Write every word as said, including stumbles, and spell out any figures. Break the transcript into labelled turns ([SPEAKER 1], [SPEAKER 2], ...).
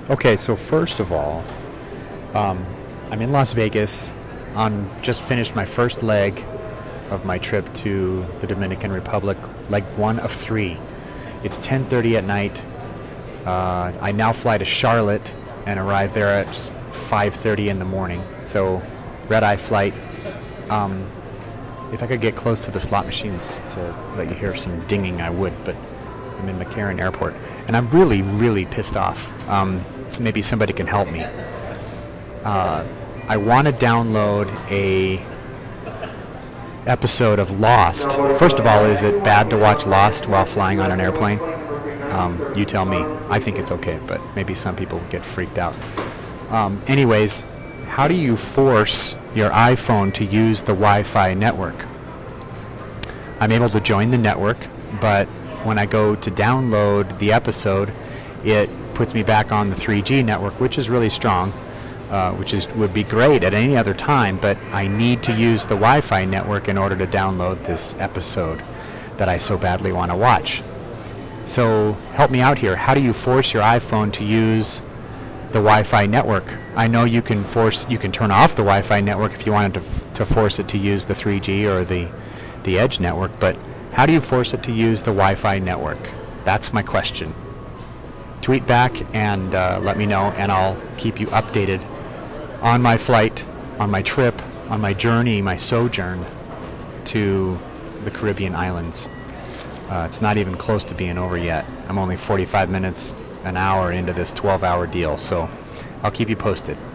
[SPEAKER 1] Okay, so first of all, um, I'm in Las Vegas. I'm just finished my first leg of my trip to the Dominican Republic, leg one of three. It's ten thirty at night. Uh, I now fly to Charlotte and arrive there at five thirty in the morning. So, red-eye flight. Um, if I could get close to the slot machines to let you hear some dinging, I would, but I'm in McCarran Airport. And I'm really, really pissed off. Um, so maybe somebody can help me. Uh, I want to download a episode of Lost. First of all, is it bad to watch Lost while flying on an airplane? Um, you tell me. I think it's okay, but maybe some people get freaked out. Um, anyways, how do you force your iPhone to use the Wi-Fi network? I'm able to join the network, but when I go to download the episode, it puts me back on the three G network, which is really strong, uh, which is would be great at any other time, but I need to use the Wi-Fi network in order to download this episode that I so badly want to watch. So help me out here. How do you force your iPhone to use the Wi-Fi network? I know you can force, you can turn off the Wi-Fi network if you wanted to, f- to force it to use the three G or the, the Edge network, but how do you force it to use the Wi-Fi network? That's my question. Tweet back and uh, let me know, and I'll keep you updated on my flight, on my trip, on my journey, my sojourn to the Caribbean islands. Uh, it's not even close to being over yet. I'm only forty-five minutes, an hour into this twelve-hour deal, so I'll keep you posted.